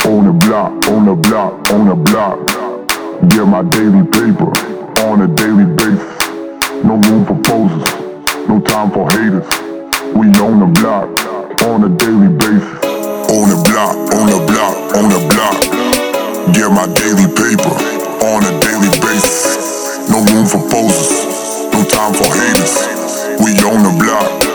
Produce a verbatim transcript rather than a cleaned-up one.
On the block, on the block, on the block. Get my daily paper on a daily basis. No room for posers, no time for haters. We on the block on a daily basis. On the block, on the block, on the block. Get my daily paper on a daily basis. No room for posers, no time for haters. We on the block.